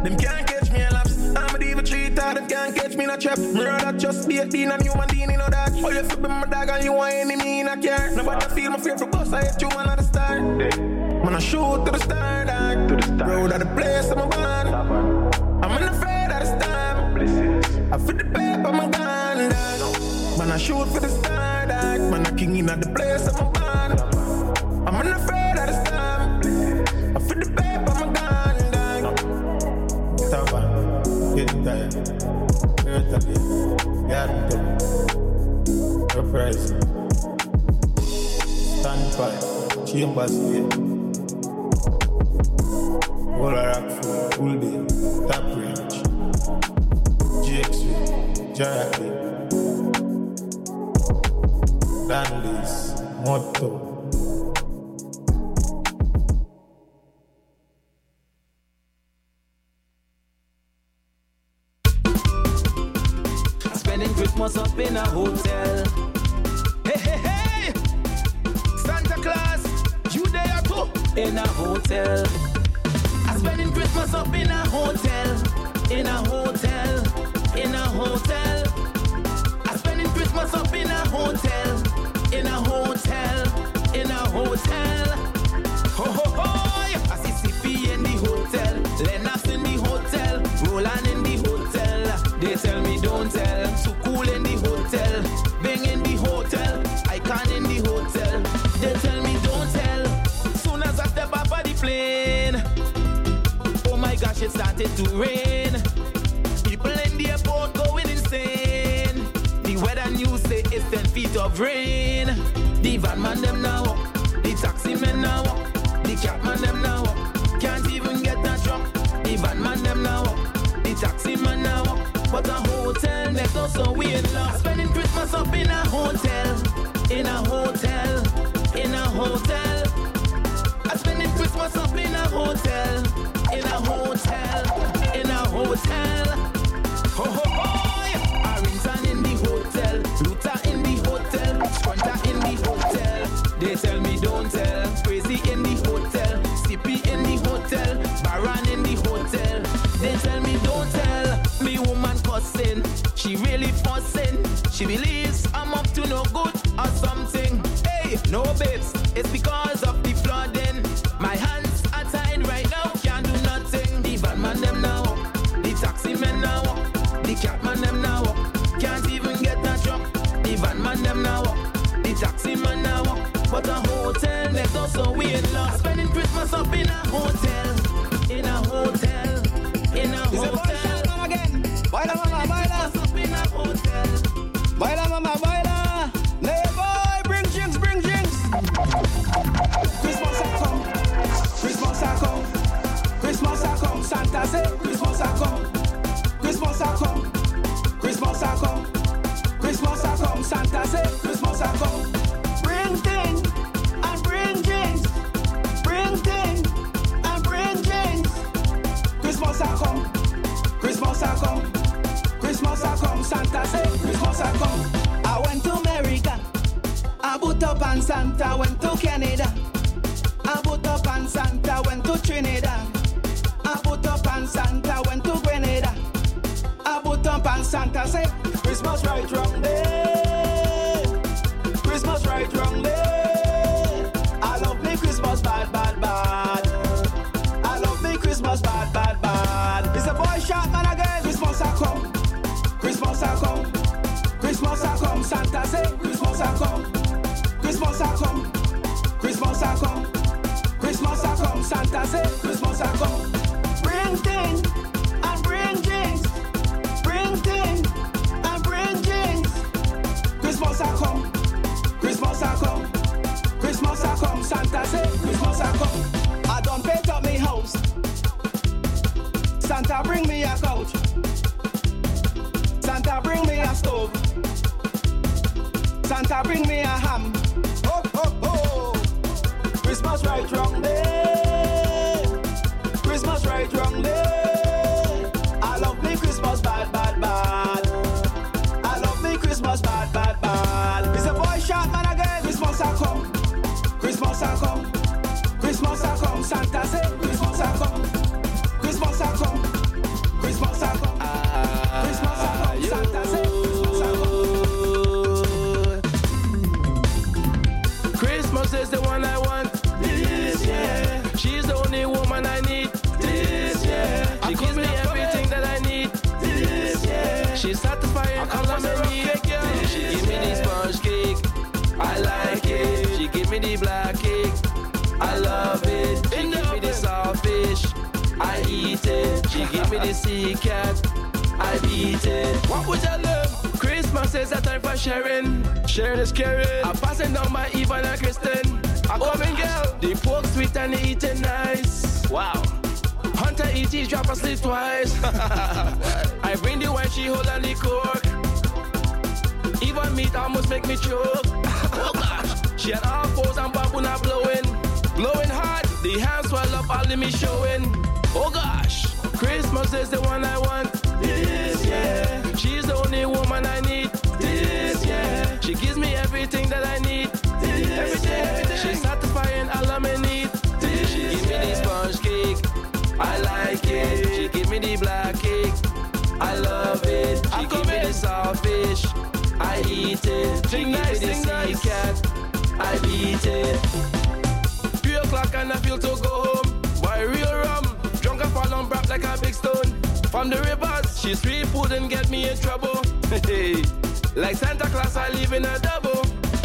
Them can't catch me a lapse. I'm a diva cheater, them can't catch me in a trap. Me rather just be a bean and human being, you know that. Oh, you flip my dog and you want enemy in a care. Nobody feel my fear for boss, I hate you one at the start. Man, I shoot to the star, dog. Road at the place I'm a born. I'm unafraid of the storm. I feel the paper, my gun, dog. Man, I shoot for the star, dog. Man, I king in at the place I'm a born. I'm unafraid of the storm. I feel the paper, my gun, dog. Stop on, get tired. Hurt again, got them. Reprising. Stand by, chambers here. All rock full day, top range. GX, Jaraki. Dandies, Motto. Spending Christmas up in a hotel. Hey, hey, hey! Santa Claus, you there too? In a hotel. I'm spending Christmas up in a hotel. In a hotel. In a hotel. I'm spending Christmas up in a hotel. In a hotel. In a hotel. Ho ho ho! I see CP in the hotel. Lennox in the hotel. Roland in the hotel. They tell me don't tell. Too cool in the hotel. Bing in the hotel. Icon in the hotel. They tell me don't tell. Soon as I step off of the plane, oh my gosh, it started to rain. People in the airport going insane. The weather news say it's 10 feet of rain. The van man them now walk. The taxi men now walk. The cab man them now walk. Can't even get that truck. The van man them now walk. The taxi man now walk. But a hotel next door, so we in love. Spending Christmas up in a hotel. In a hotel. In a hotel. I'm spending Christmas up in a hotel. In a hotel. In a hotel. Ho ho ho! Arrington in the hotel. Luther in the hotel. Squanter in the hotel. They tell me don't tell. Crazy in the hotel. Sippy in the hotel. Baran in the hotel. They tell me don't tell. Me woman cussing. She really fussing. She believes I'm up to no good or something. Hey, no babes. It's because of the flooding. My hands are tied right now. Can't do nothing. The van man them now. The taxi men now. The cab man them now. Can't even get that truck. The van man them now. The taxi man now. But a hotel next door, so we in love. Spending Christmas up in a hotel. In a hotel. In a hotel. Again. Baila mama, baila. Up in a hotel. Baila mama, baila. Lay boy, bring drinks, bring drinks. Christmas a come. Christmas a come. Christmas a come. Santa say Christmas a come. Christmas a come. Christmas a come. Christmas a come. Santa say Christmas a come. Bring things and bring drinks. Bring things and bring drinks. Christmas a come. Christmas a come. Christmas a come. Santa say Christmas a come. I went to America. I put up and Santa went to Canada. I put up and Santa went to Trinidad. I put up and Santa went to Grenada. I put up and Santa say Christmas right round there. Christmas right round there. I love me Christmas bad, bad, bad. I love me Christmas bad, bad, bad. It's a boy shot man again. Christmas a come. Christmas a come. Christmas a come. Santa say Christmas a come. Christmas a come. Christmas a come. Christmas a come. Santa say Christmas a come. Bring things and bring drinks. Bring things and bring drinks. Christmas a come. Christmas a come. Christmas a come. Santa say Christmas a come. I done paint up me house. Santa bring me a couch. Santa bring me a stove. Santa bring me a ham. Ho ho ho. Christmas right round there. Christmas right round there. I love me Christmas bad, bad, bad. I love me Christmas bad, bad, bad. It's a boy shot man again. Christmas a come. Christmas a come. Christmas a come. Santa say Christmas a come. Christmas a come. She gives me everything that I need. She's satisfying all of my needs. She give me the sponge cake, I like it. She give me the black cake, I love it. She give me the saltfish, I eat it. She give me the sea cat, I beat it. What would you love? Christmas is a time for sharing. Sharing is caring. I'm passing down my Ivan and Kristen. I come in, girl. The pork sweet and the eating nice. Wow. Hunter eat each drop asleep twice. I bring the wine, she hold on the cork. Even meat almost make me choke. Oh gosh. She had all fours and babuna blowing. Blowing hard. The hands swell up, all of me showing. Oh gosh. Christmas is the one I want. This year. She's the only woman I need. This year. She gives me everything that I need. Everything. She's satisfying all of my needs. She give me the sponge cake, I like it. She give me the black cake, I love it. She give me the saltfish, I eat it. She give me the sea cat, I beat it. 3 o'clock and I feel to go home. Boy, real rum, drunk and fall on back like a big stone. From the rivers, she sweet food and get me in trouble. Like Santa Claus, I live in a double.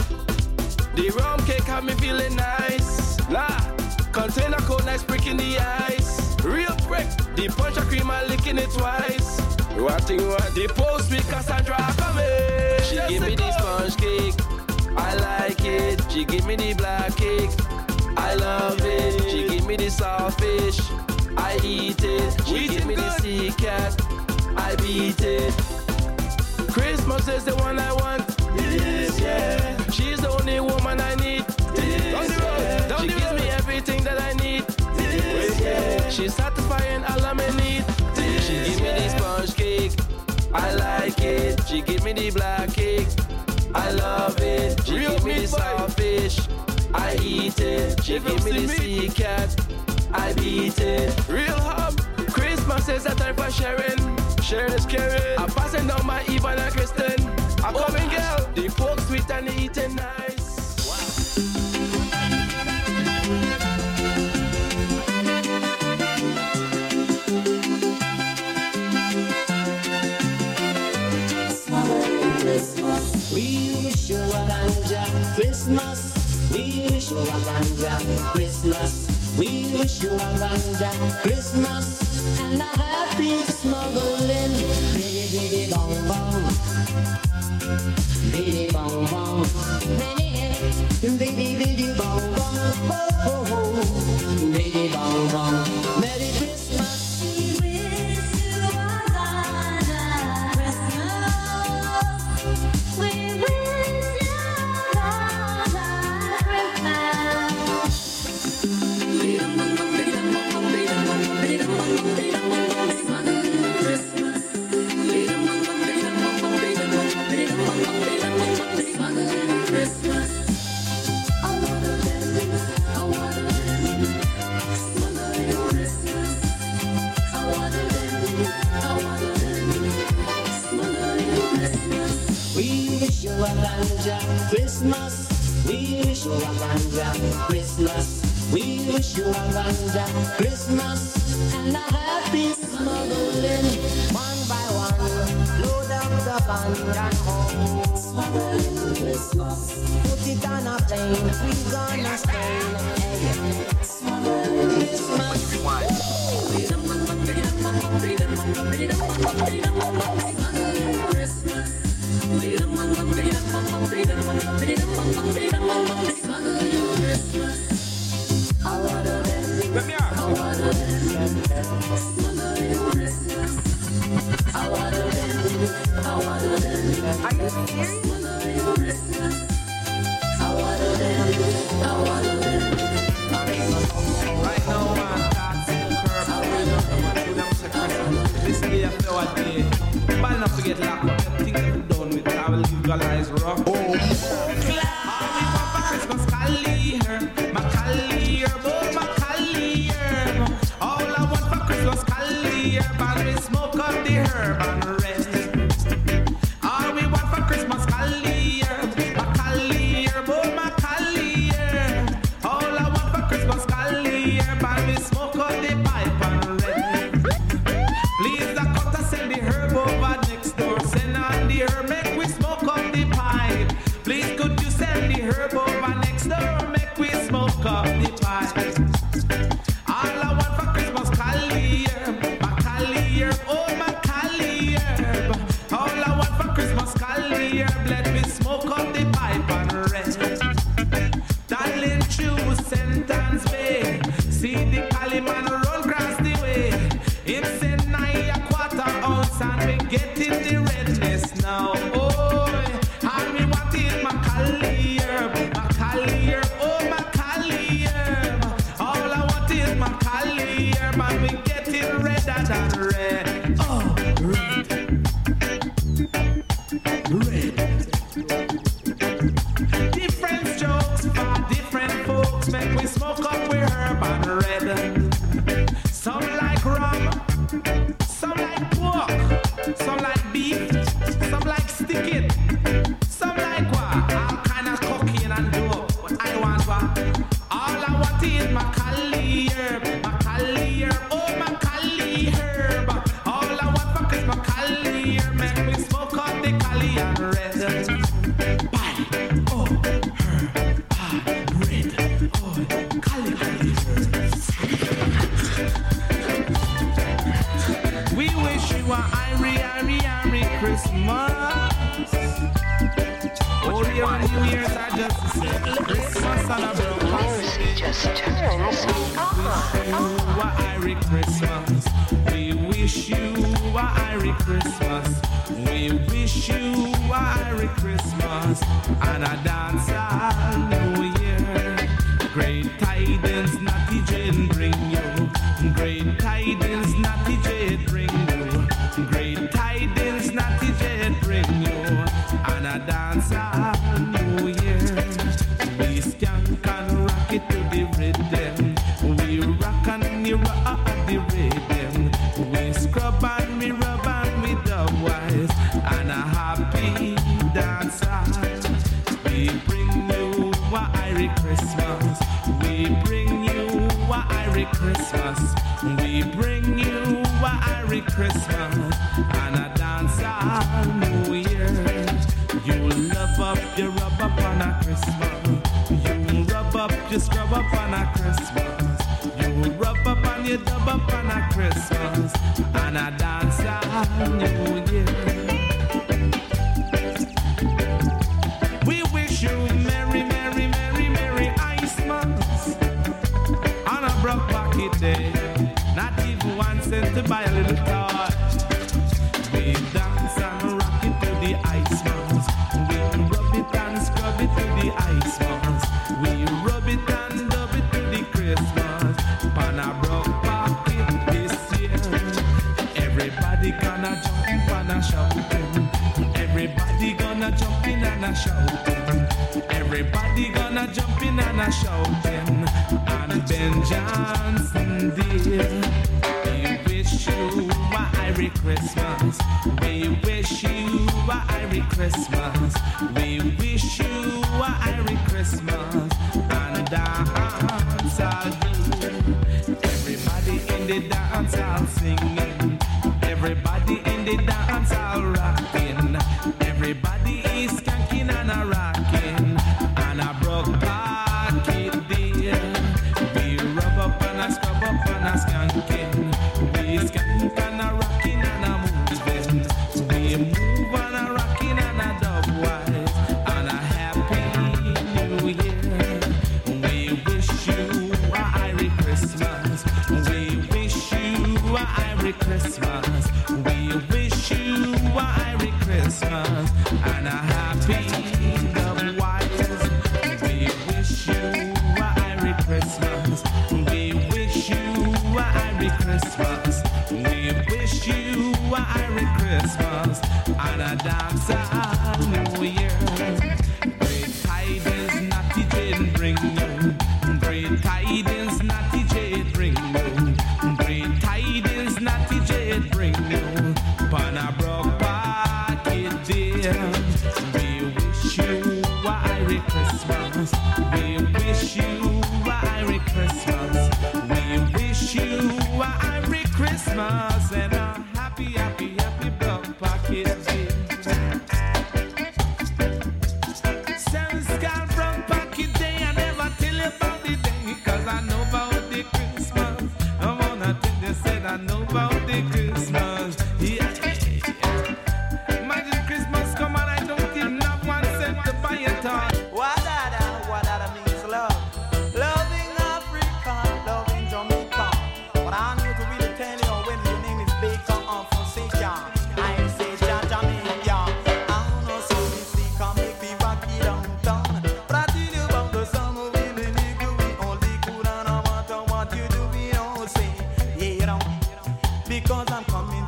The rum cake have me feeling nice. Nah, container cold, nice prick in the ice. Real prick, the punch of cream, I licking it twice. What you want? The post with Cassandra coming. She give me the sponge cake, I like it. She give me the black cake, I love it. She give me the saltfish, I eat it. She give me the sea cat, I beat it. Christmas is the one I want. This year. She's the only woman I need. She gives me everything that I need. She's satisfying all of my needs. She give me the sponge cake, I like it. She give me the black cake, I love it. She give me the saltfish, I eat it. She give me the sea cat, I beat it. Real hub, Christmas is a time for sharing. Sharing is caring. I'm passing down my Ivan and Kristen. I'm coming, girl. The pork sweet and the eating nice. Wow. We wish you a ganja Christmas. We wish you a ganja Christmas. We wish you a ganja Christmas and a happy smuggling. Biddy biddy bong bong, biddy bong bong, biddy biddy bong bong, oh oh oh, biddy bong bong. Merry Christmas. Christmas, we wish you a ganja Christmas. We wish you a ganja Christmas and a happy smuggling. One by one, load up the ganja home. Smuggling Christmas, put it on a plane. We gonna stay. Smuggling Christmas. Let me ask Are you serious? right now, man, this day after what day, man, not to get locked up. Things that we done with, I will legalize rough. Oh, we want for Christmas, Collier, my Collier, oh, my Collier. All I want for Christmas, Collier, but we smoke up the herb and rest. All we want for Christmas, Collier, my Collier, oh, my Collier. All I want for Christmas, Collier, but we smoke up the pipe and rest. in a quarter ounce and we getting the redness now. Oh, and we want it Macaulay herb, oh Macaulay herb. All I want is Macaulay herb and we getting redder than red. Oh, red. Different strokes for different folks, make we smoke up with herb and red. Some like rum, some like pork, some like beef, some like stick it, some like what? All kind of cocaine and dope. But I want what? All I want is Macaulay herb, oh Macaulay herb. All I want for is Macaulay herb, make me smoke up the Cali and red. Bye, oh herb, red, oh Cali herb. We wish you a Irie Christmas. All your New Year's are just the same. Christmas and a broken Music just turns me on. a Irie Christmas. We wish you a Irie Christmas. We wish you a Irie Christmas and a dance all New Year. Great tidings, Natty Jane bring you. Great tidings, Natty Jane bring you. Great tidings, Natty Jane bring you. And a dance all New Year. We skank and rock it to the rhythm. We rock and we rock the rhythm. We scrub and we rub and we dub wise. And a happy dance. We bring you a Irie Christmas. We bring you a Irie Christmas. We bring you a Irie Christmas and a dance all New Year. You love up, you rub up on a Christmas. You rub up, you scrub up on a Christmas. You rub up and you dub up on a Christmas and a dance all New Year. We wish you merry, merry, merry, merry Icemas on a broke pocket day. Not even 1 cent to buy a little toy. We dance and rock it to the Icemas. We rub it and scrub it to the Icemas. We rub it and dub it to the Christmas. On a broke pocket this year. Everybody gonna jump and a shouting. Everybody gonna jump in and a shouting. Everybody gonna jump in and a shouting. And Ben Johnson dear, we wish you a Irie Christmas. We wish you a Irie Christmas. We wish you a Irie Christmas and dance all day. Everybody in the dance all singing. Everybody in the dance all rocking. Everybody is skanking and a rocking. And a broke pocket dear. We rub up and a scrub up and a skanking. We skank and a rocking and a moving. We move and a rocking and a dub wise. And a happy New Year. We wish you a Irie Christmas. We wish you a Irie Christmas. We wish you a Irie Christmas and a happy dub wise. We wish you a Irie Christmas. We wish you a Irie Christmas. We wish you a Irie Christmas and a dance all New Year. Great tidings, Natty Jane bring you. Great tidings, Natty Jane bring you. Great tidings, Natty Jane bring you. Pan a broke pocket dear. We wish you a Irie Christmas. We wish you a Irie Christmas. We wish you a Irie Christmas and a happy, happy, happy broke pocket dear. Sounds got broke pocket day. I never tell you about the day, 'cause I know about the Christmas. I wanna tell you, said I know about the Christmas. Yeah. Imagine Christmas come and I don't even have 1 cent to buy a toy. What that means love. Loving Africa, loving Jamaica. But I need to really tell you when your name is Big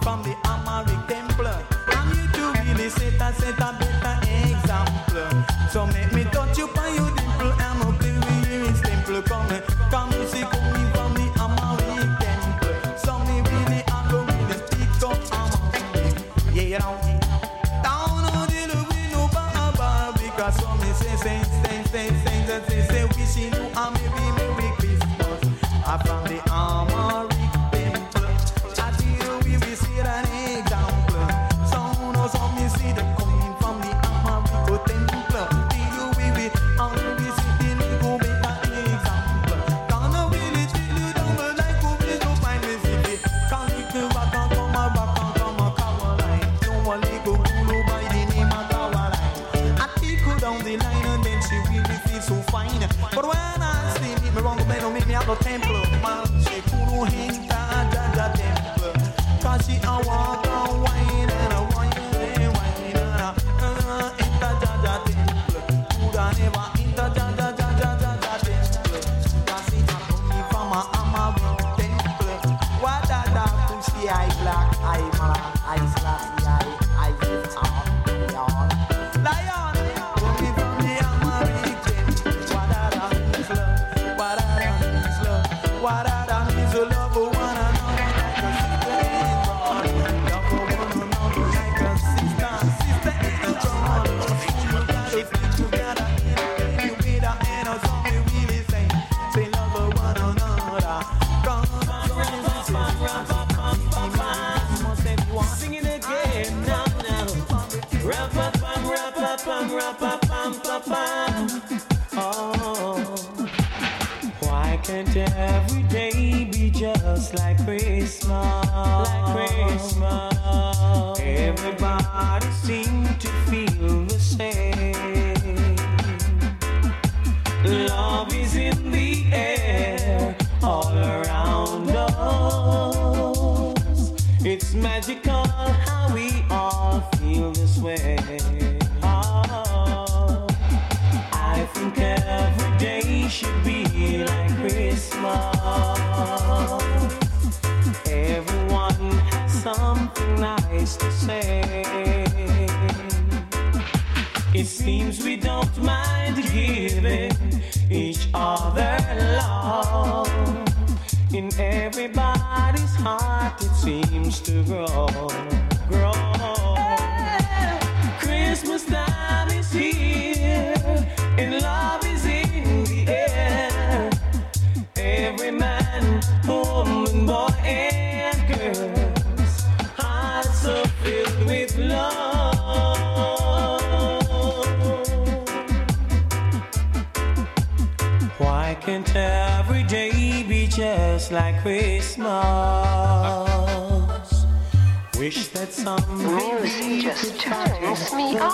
from the Amharic temple. I'm here to really set a better example. So make me touch you by your dimple. I'm up there with you in temple. Come you see coming from the Amharic temple. So me really I'm going to speak up Amharic. Yeah, you know. Down on the look we know about because some me say wishing you a Merry Christmas. I'm from the Amharic temple. I tell we see an example. So no some me see them coming from the Amharic temple. Tell we only sitting we go make an example. Can't really tell you down but like who we no find me city. Can't you come back and come a Caroline. Don't want to go cool by the name of Caroline. I take her down the line and then she really feel so fine. But when I see me wrong, they don't make me have no temple. Man, she couldn't hang the temple. Cause she a walk and wine and a wine and wine and a enter the temple. Coulda never enter the temple. Cause she a coming from a Amharic temple. What da pussy eye black, eye black, eye slack, eye zip on. Lion, coming from the Amharic temple. What da means love? What da means love? One another like a sister in law. Love one another like a sister in law. You gotta stick together you with a hand or something really say love one another. Singing again now. Oh, why can't every day be just like Christmas? Everybody seems to feel the same. Love is in the air all around us. It's magical how we all feel this way. Oh, I think every day should be like Christmas. Everyone has something nice to say. It seems we don't mind giving each other love. In everybody's heart it seems to grow. Christmas time is here and love is in the air. Every man, woman, boy and girl's hearts are filled with love. Why can't every day be just like Christmas? Wish that someday Music just turns me on.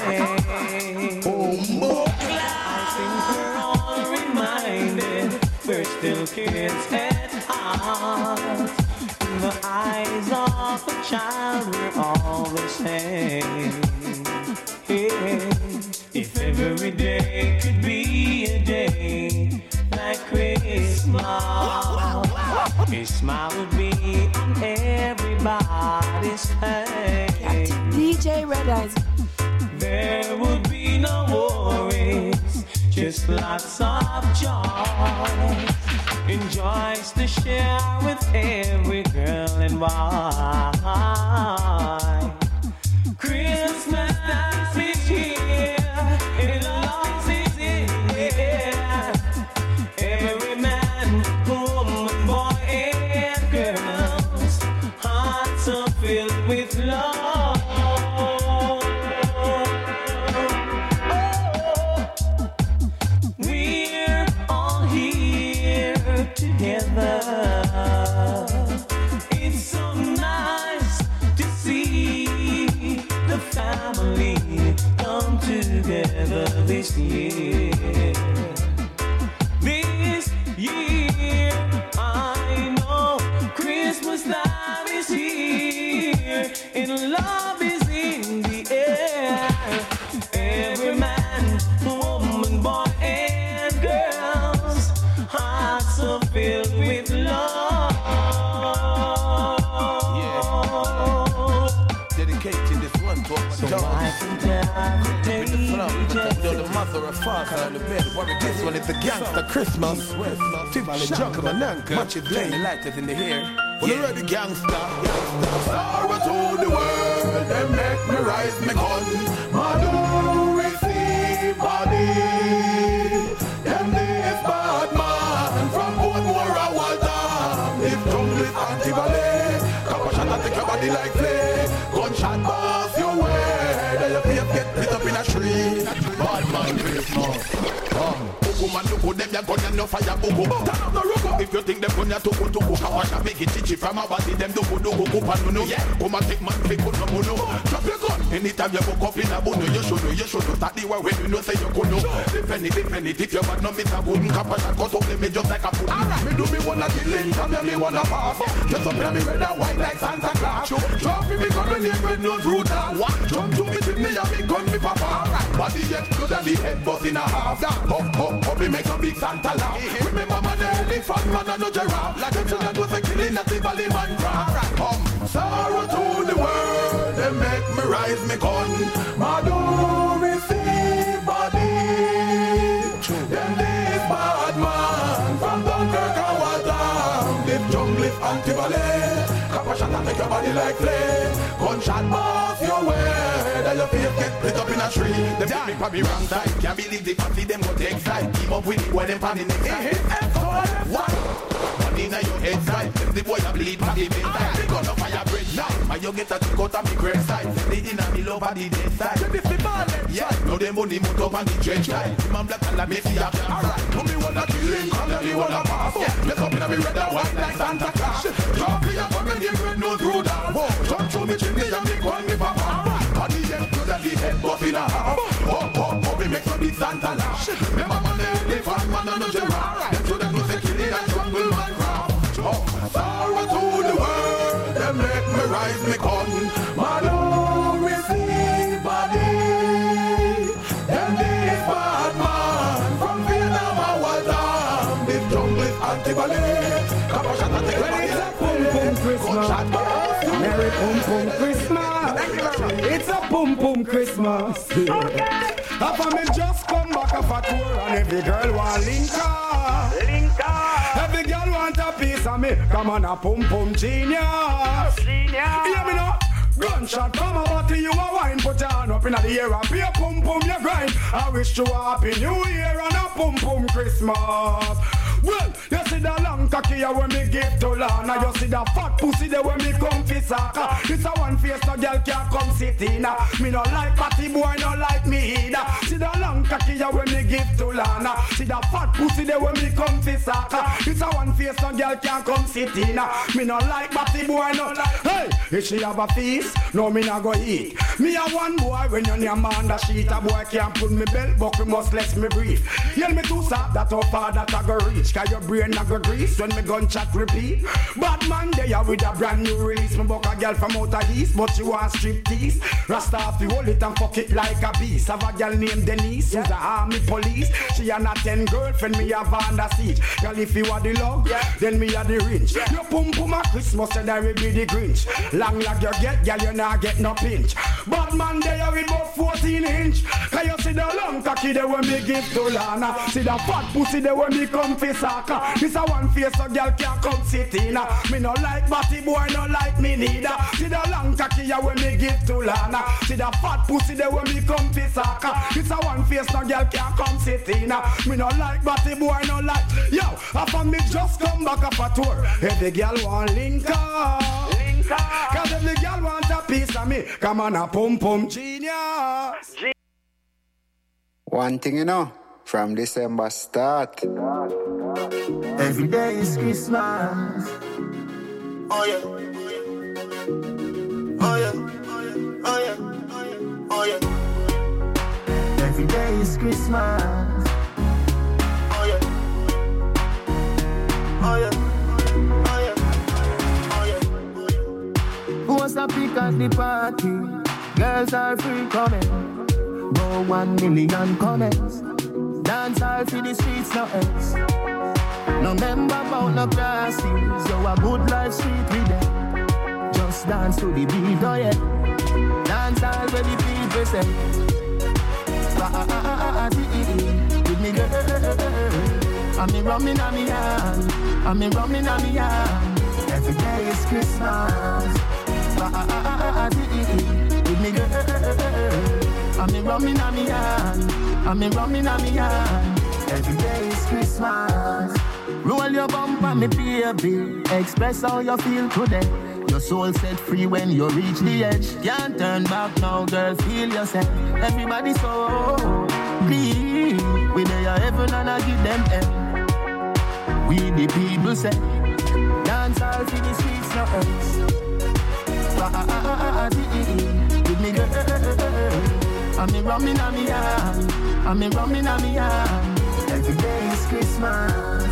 I think we're all reminded we're still kids at heart. In the eyes of a child, we're all the same. Yeah. If every day could be a day like Christmas, a smile would be on everybody's face. DJ Red Eyes. There would be no worries, just lots of joy. Enjoys to share with every girl and boy. Christmas time is here, and love is in the air. Every man, woman, boy, and girls, hearts are filled with love. We're all here together. It's so nice to see the family come together this year. This year, I know Christmas time is here and love is in the air. Every man, woman, boy, and girls, hearts are filled with love. So I with the flow, the mother of father on the bed. Worry, this one is the gangster Christmas. Tivoli junk of a nanka. Much is playing the lighters in the hair. Well, you ready, gangster? Sorrow to the world, they make me rise me gun. Madu receive body. Them this bad man from Bournemouth or Walter. If jungle is anti-ballet, couple shot and take your body like play. Gunshot boss your way. Then your face get lit up in a tree. Bad man Christmas. Man, look them, you gun and no fire buku. Turn up the ruku. If you think them gun, you tuku. Kawash a make it chichi from a body. Them duku kupanu. Yeah, come and take man, pick up no mono. Drop your gun. Anytime you walk up in a bunu, you should start the way when you know say you could know. Defend it. If you bad no miss a good, kawash a cut up them just like a foot. Alright, me do me wanna kill him, come here me wanna pass. Just up here me red and white like Santa Claus. Jump in me gun when you red nose brutal. Jump to me with me and me gun me papa. Alright, body get good and the head bust in a half. Up, we make a big Santa laugh. Remember man, the elephant man and no giraffe. Like them children was a killing at the valley man craft. Sorrow to the world, they make me rise me gun. Madu receive body. Them this bad man from Dunkirk and Waltham. This jungle is anti-ballet. Couple shot and make your body like clay. Gunshot boss your way. Then your face get split up in a tree. Them die for me wrong side. Can't believe the party them go take side. Keep up with it when them pan the next side. What? Money na your head side. The boy a bleed for the main side. They gonna fire break now. And you get a kick out of me great side. They in a middle over the dead side. You miss the ball left. Yeah, now them money move up on the trench side. Man black and la messy up. Alright, come me wanna kill him, come me wanna pass. Let's up in a me red and white like Santa Claus. Drop me up on me name red nose Rudolph. Come through me chimney and me call me papa. Body get good and the head buff in a half. Up, we make some big Santa laugh. Remember man, the elephant man and no giraffe. Them should have no security and jungle man craft. Sorrow to the world, they make me rise me gun. Manu receive body. Them this bad man from Vietnam and Waltham. This jungle is anti-ballet. Couple shot and take a body like Boom Christmas. Merry Boom Christmas. It's a boom Christmas. Okay. After me just come back off a tour and every girl want link up. Every girl want a piece of me. Come on a pum genius. Hear me now? Gunshot from a body, you a wine. Put your hand up in the air and be a pum you grind. I wish you a happy new year and a pum Christmas. Well, you see the long cocky when me give to Lana. You see the fat pussy there when me come for soccer. It's a one face no girl can't come sit in. Me no like party boy, no like me either. See the long cocky when me give to Lana. See the fat pussy there when me come for soccer. It's a one face no girl can't come sit in. Me no like party boy, no like. Hey, if she have a feast, no me no go eat. Me a one boy when you near man the sheet. A boy can't pull me belt, but we must let me breathe. Yell me too sad that how far that I go reach. Cause your brain not go grease when me gunshot repeat. Bad man they are with a brand new release. Me buck a girl from outer east, but she want strip tease. Rasta off the hold it and fuck it like a beast. Have a girl named Denise, who's a army police. She a not 10 girlfriend, me have under siege. Girl if you are the love, then me are the rinch. Your pum a Christmas and I will be the Grinch. Long lag you get, girl you not get no pinch. Bad man they are with about 14 inch. Cause you see the long cocky they when me give to Lana. See the fat pussy they when me come for soccer. This a one face so girl can't come sit in. Me no like batty boy, no like me neither. See the long cocky when me give to Lana. See the fat pussy they when me come for soccer. This a one face no girl can't come sit in. Me no like batty boy, no like. Yo, after me just come back up a tour. Every girl want link up. Cause every girl want a piece of me. Come on a pum genius. One thing you know, from December start. Every day is Christmas. Oh yeah. Oh yeah. Oh yeah. Oh yeah. Every day is Christmas. Oh yeah. Oh yeah. Oh yeah. Oh yeah. Who wants to pick at the party? Girls are free coming. Go 1 million comments. Dance all for the streets, no else. No member about no classes. You a good life sweet with them. Just dance to the beat, oh yeah. Dance all where the people say. Give me girl. I'm rumming on me hand. I'm rumming on me hand. Every day is Christmas. Give me girl. I'm rumming on me hand. I'm rumming on me hand. Every day is Christmas. Roll your bumper, me baby. Express how you feel today. Your soul set free when you reach the edge. Can't turn back now, girl, feel yourself. Everybody so clean. We there heaven and I give them hell. We the people say, dance all for the streets, no else. Give me girl. I'm rumming on me hand. I'm rumming on me hand. Every day is Christmas.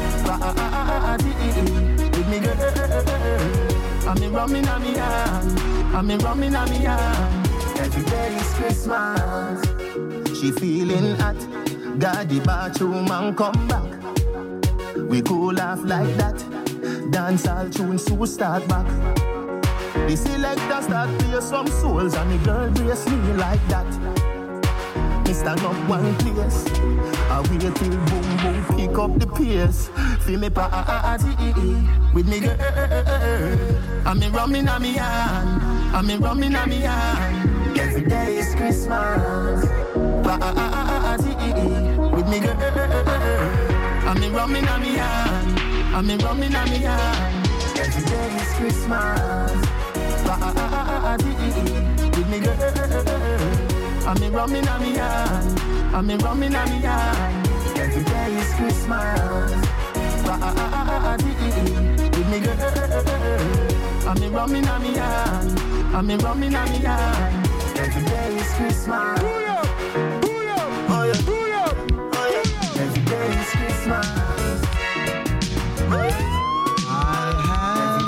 Give me girl. I'm rumming on me hand. I'm rumming on me hand. Every day is Christmas. She feeling hot. Got the bathroom and come back. We cool off like that. Dance all tunes to start back. The selector start play some souls and the girl brace me like that. Me stand up one place. I wait till boom boom pick up the pace. Feel me party with me girl. I'm rumming on me hand. I'm rumming on me hand. Every day is Christmas. Party with me girl. I'm rumming on me hand. I'm rumming on me hand. Every day is Christmas. Party with me girl. I'm rumming on me hand. I'm rumming on me hand. Every day is Christmas. With me girl. I'm rumming on me hand. I'm rumming on me hand. Every day is Christmas. Oh yeah. Every day is Christmas. I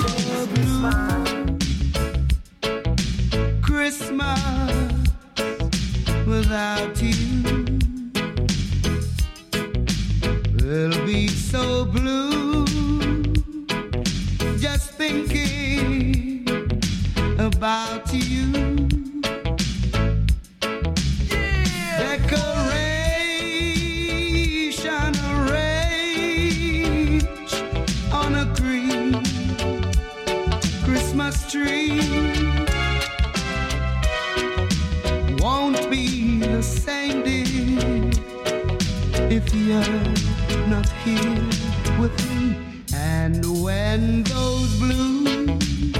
have Christmas without you. It'll be so blue just thinking about you. Yeah. Decoration arranged on a green Christmas tree won't be the same, dear, if you're not here with me. And when those blue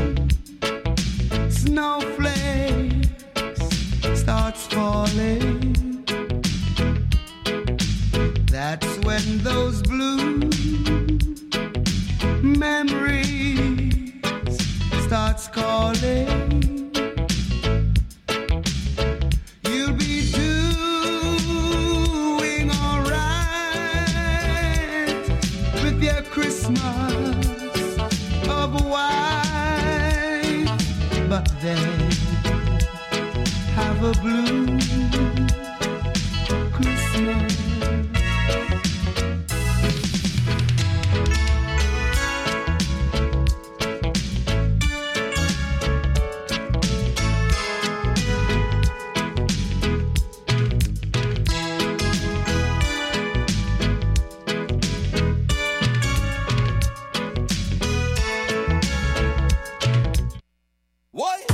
snowflakes starts falling, that's when those blue memories starts calling. But then have a blue